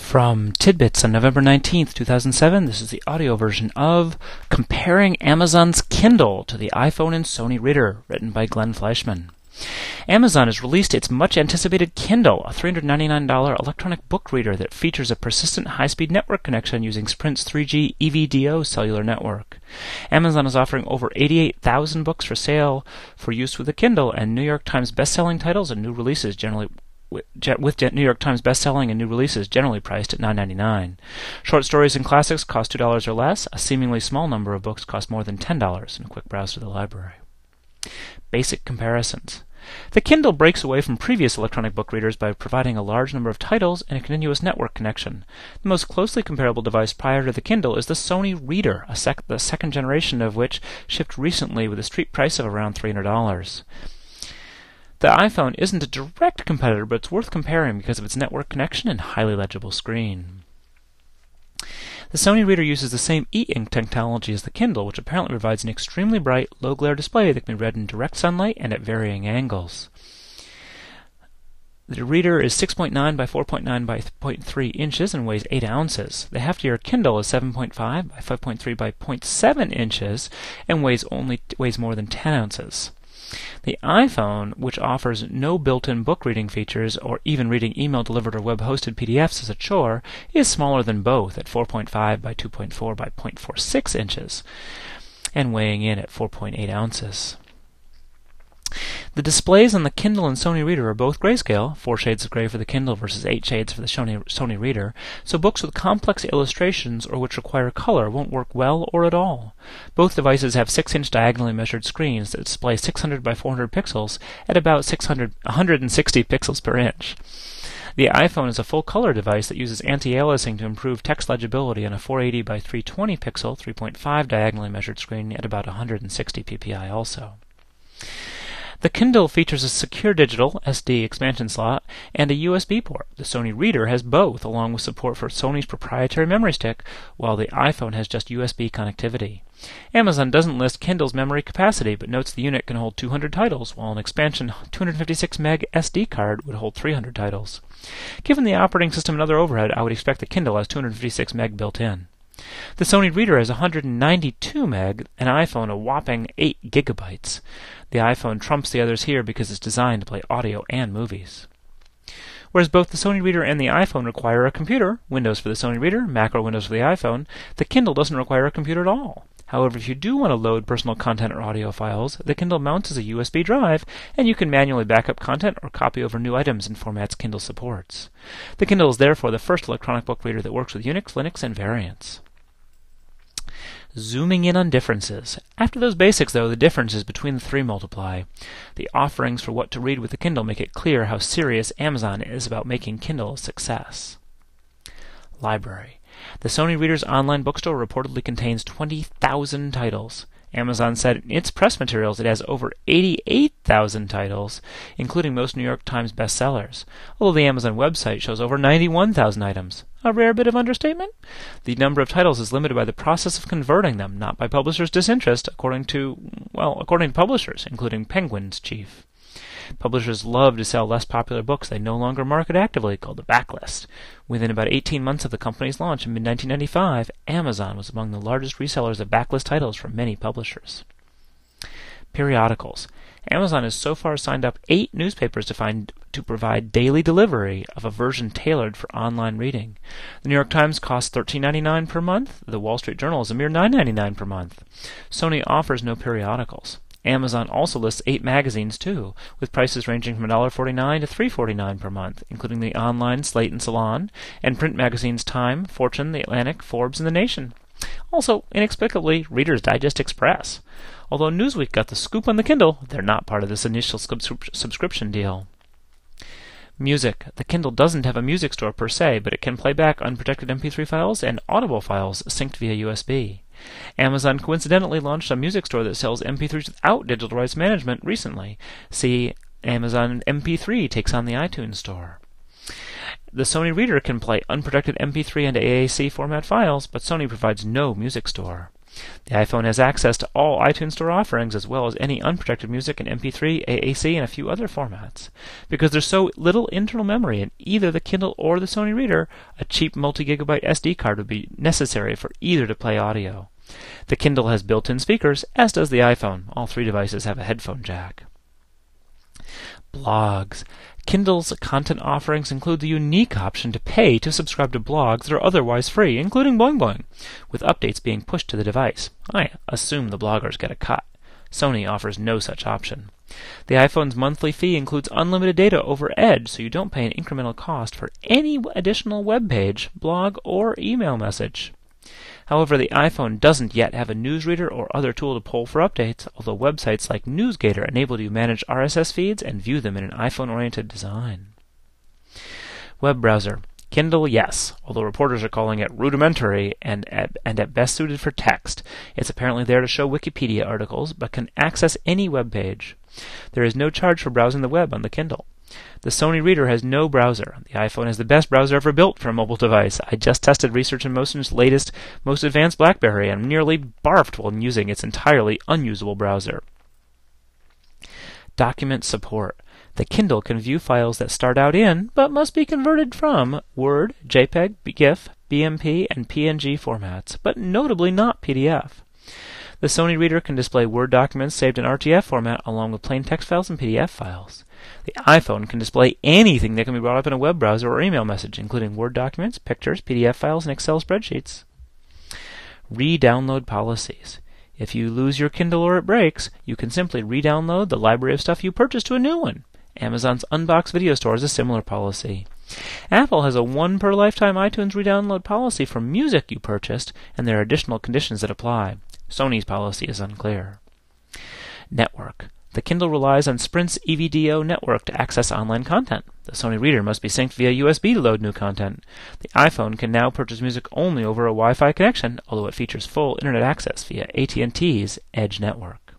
From Tidbits on November 19th, 2007, this is the audio version of Comparing Amazon's Kindle to the iPhone and Sony Reader, written by Glenn Fleischman. Amazon has released its much-anticipated Kindle, a $399 electronic book reader that features a persistent high-speed network connection using Sprint's 3G EVDO cellular network. Amazon is offering over 88,000 books for sale for use with the Kindle, and New York Times best-selling titles and new releases generally New York Times best-selling and new releases generally priced at $9.99. Short stories and classics cost $2 or less. A seemingly small number of books cost more than $10 in a quick browse to the library. Basic comparisons. The Kindle breaks away from previous electronic book readers by providing a large number of titles and a continuous network connection. The most closely comparable device prior to the Kindle is the Sony Reader, the second generation of which shipped recently with a street price of around $300. The iPhone isn't a direct competitor, but it's worth comparing because of its network connection and highly legible screen. The Sony Reader uses the same e-ink technology as the Kindle, which apparently provides an extremely bright, low-glare display that can be read in direct sunlight and at varying angles. The Reader is 6.9 by 4.9 by 0.3 inches and weighs 8 ounces. The heftier Kindle is 7.5 by 5.3 by 0.7 inches and weighs more than 10 ounces. The iPhone, which offers no built-in book reading features or even reading email-delivered or web-hosted PDFs as a chore, is smaller than both at 4.5 by 2.4 by 0.46 inches and weighing in at 4.8 ounces. The displays on the Kindle and Sony Reader are both grayscale, 4 shades of gray for the Kindle versus 8 shades for the Sony Reader, so books with complex illustrations or which require color won't work well or at all. Both devices have 6-inch diagonally measured screens that display 600 by 400 pixels at about 160 pixels per inch. The iPhone is a full-color device that uses anti-aliasing to improve text legibility on a 480 by 320 pixel, 3.5 diagonally measured screen at about 160 ppi also. The Kindle features a secure digital SD expansion slot and a USB port. The Sony Reader has both, along with support for Sony's proprietary memory stick, while the iPhone has just USB connectivity. Amazon doesn't list Kindle's memory capacity, but notes the unit can hold 200 titles, while an expansion 256 meg SD card would hold 300 titles. Given the operating system and other overhead, I would expect the Kindle has 256 meg built in. The Sony Reader has 192 meg, and iPhone a whopping 8 gigabytes. The iPhone trumps the others here because it's designed to play audio and movies. Whereas both the Sony Reader and the iPhone require a computer, Windows for the Sony Reader, Mac or Windows for the iPhone, the Kindle doesn't require a computer at all. However, if you do want to load personal content or audio files, the Kindle mounts as a USB drive, and you can manually back up content or copy over new items in formats Kindle supports. The Kindle is therefore the first electronic book reader that works with Unix, Linux, and variants. Zooming in on differences. After those basics, though, the differences between the three multiply. The offerings for what to read with the Kindle make it clear how serious Amazon is about making Kindle a success. Library. The Sony Reader's online bookstore reportedly contains 20,000 titles. Amazon said in its press materials it has over 88,000 titles, including most New York Times bestsellers, although the Amazon website shows over 91,000 items. A rare bit of understatement? The number of titles is limited by the process of converting them, not by publishers' disinterest, according to publishers, including Penguin's chief. Publishers love to sell less popular books they no longer market actively, called the backlist. Within about 18 months of the company's launch in mid-1995, Amazon was among the largest resellers of backlist titles for many publishers. Periodicals. Amazon has so far signed up 8 newspapers to provide daily delivery of a version tailored for online reading. The New York Times costs $13.99 per month. The Wall Street Journal is a mere $9.99 per month. Sony offers no periodicals. Amazon also lists 8 magazines, too, with prices ranging from $1.49 to $3.49 per month, including the online Slate and Salon, and print magazines Time, Fortune, The Atlantic, Forbes, and The Nation. Also, inexplicably, Reader's Digest Express. Although Newsweek got the scoop on the Kindle, they're not part of this initial subscription deal. Music. The Kindle doesn't have a music store per se, but it can play back unprotected MP3 files and Audible files synced via USB. Amazon coincidentally launched a music store that sells MP3s without digital rights management recently. See, Amazon MP3 takes on the iTunes Store. The Sony Reader can play unprotected MP3 and AAC format files, but Sony provides no music store. The iPhone has access to all iTunes Store offerings as well as any unprotected music in MP3, AAC, and a few other formats. Because there's so little internal memory in either the Kindle or the Sony Reader, a cheap multi-gigabyte SD card would be necessary for either to play audio. The Kindle has built-in speakers, as does the iPhone. All three devices have a headphone jack. Blogs. Kindle's content offerings include the unique option to pay to subscribe to blogs that are otherwise free, including Boing Boing, with updates being pushed to the device. I assume the bloggers get a cut. Sony offers no such option. The iPhone's monthly fee includes unlimited data over Edge, so you don't pay an incremental cost for any additional web page, blog, or email message. However, the iPhone doesn't yet have a newsreader or other tool to pull for updates, although websites like NewsGator enable you to manage RSS feeds and view them in an iPhone-oriented design. Web browser. Kindle, yes, although reporters are calling it rudimentary and at best suited for text. It's apparently there to show Wikipedia articles, but can access any web page. There is no charge for browsing the web on the Kindle. The Sony Reader has no browser. The iPhone is the best browser ever built for a mobile device. I just tested Research in Motion's latest, most advanced BlackBerry and nearly barfed while using its entirely unusable browser. Document support. The Kindle can view files that start out in, but must be converted from, Word, JPEG, GIF, BMP, and PNG formats, but notably not PDF. The Sony Reader can display Word documents saved in RTF format along with plain text files and PDF files. The iPhone can display anything that can be brought up in a web browser or email message, including Word documents, pictures, PDF files, and Excel spreadsheets. Re-download policies. If you lose your Kindle or it breaks, you can simply re-download the library of stuff you purchased to a new one. Amazon's Unbox Video Store has a similar policy. Apple has a one-per-lifetime iTunes re-download policy for music you purchased, and there are additional conditions that apply. Sony's policy is unclear. Network. The Kindle relies on Sprint's EVDO network to access online content. The Sony Reader must be synced via USB to load new content. The iPhone can now purchase music only over a Wi-Fi connection, although it features full internet access via AT&T's Edge network.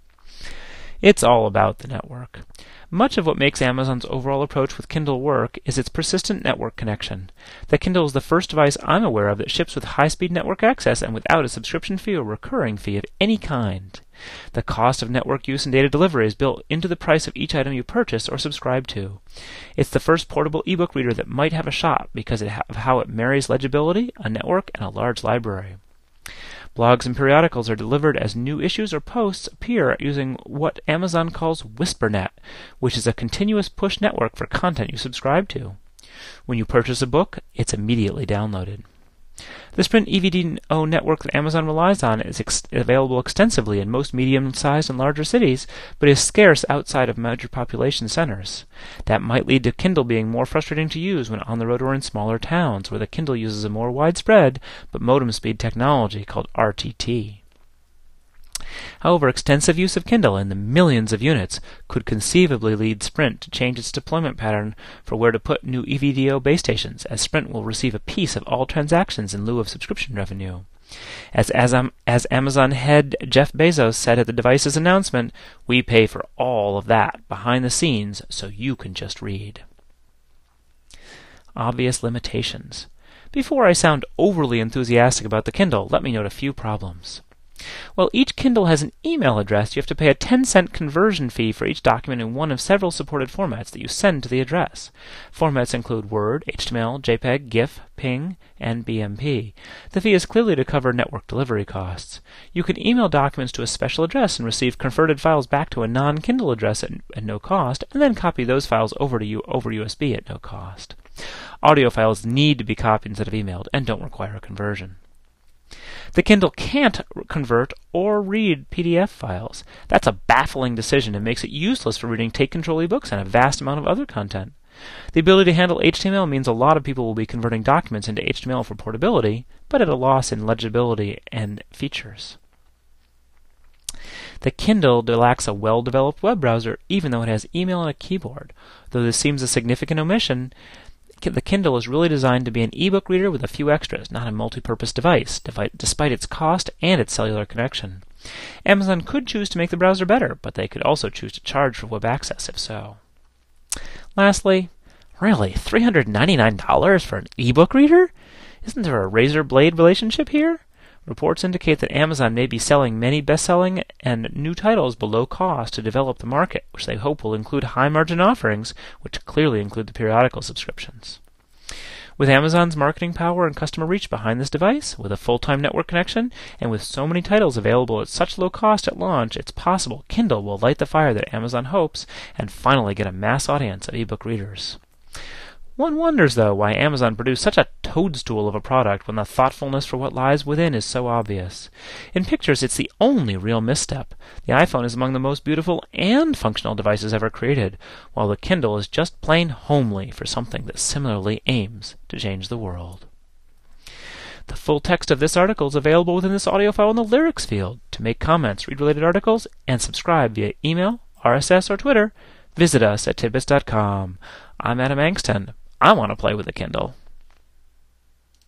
It's all about the network. Much of what makes Amazon's overall approach with Kindle work is its persistent network connection. The Kindle is the first device I'm aware of that ships with high-speed network access and without a subscription fee or recurring fee of any kind. The cost of network use and data delivery is built into the price of each item you purchase or subscribe to. It's the first portable ebook reader that might have a shot because of how it marries legibility, a network, and a large library. Blogs and periodicals are delivered as new issues or posts appear using what Amazon calls WhisperNet, which is a continuous push network for content you subscribe to. When you purchase a book, it's immediately downloaded. The Sprint EVDO network that Amazon relies on is available extensively in most medium-sized and larger cities, but is scarce outside of major population centers. That might lead to Kindle being more frustrating to use when on the road or in smaller towns, where the Kindle uses a more widespread but modem speed technology called RTT. However, extensive use of Kindle in the millions of units could conceivably lead Sprint to change its deployment pattern for where to put new EVDO base stations, as Sprint will receive a piece of all transactions in lieu of subscription revenue. As Amazon head Jeff Bezos said at the device's announcement, "We pay for all of that behind the scenes so you can just read." Obvious limitations. Before I sound overly enthusiastic about the Kindle, let me note a few problems. While each Kindle has an email address, you have to pay a 10-cent conversion fee for each document in one of several supported formats that you send to the address. Formats include Word, HTML, JPEG, GIF, PNG, and BMP. The fee is clearly to cover network delivery costs. You can email documents to a special address and receive converted files back to a non-Kindle address at no cost, and then copy those files over USB at no cost. Audio files need to be copied instead of emailed and don't require a conversion. The Kindle can't convert or read PDF files. That's a baffling decision and makes it useless for reading Take Control ebooks and a vast amount of other content. The ability to handle HTML means a lot of people will be converting documents into HTML for portability, but at a loss in legibility and features. The Kindle lacks a well-developed web browser, even though it has email and a keyboard. Though this seems a significant omission, the Kindle is really designed to be an ebook reader with a few extras, not a multi-purpose device, despite its cost and its cellular connection. Amazon could choose to make the browser better, but they could also choose to charge for web access if so. Lastly, really, $399 for an ebook reader? Isn't there a razor blade relationship here? Reports indicate that Amazon may be selling many best-selling and new titles below cost to develop the market, which they hope will include high-margin offerings, which clearly include the periodical subscriptions. With Amazon's marketing power and customer reach behind this device, with a full-time network connection, and with so many titles available at such low cost at launch, it's possible Kindle will light the fire that Amazon hopes and finally get a mass audience of ebook readers. One wonders, though, why Amazon produced such a toadstool of a product when the thoughtfulness for what lies within is so obvious. In pictures, it's the only real misstep. The iPhone is among the most beautiful and functional devices ever created, while the Kindle is just plain homely for something that similarly aims to change the world. The full text of this article is available within this audio file in the lyrics field. To make comments, read related articles, and subscribe via email, RSS, or Twitter, visit us at tidbits.com. I'm Adam Angston. I want to play with a Kindle.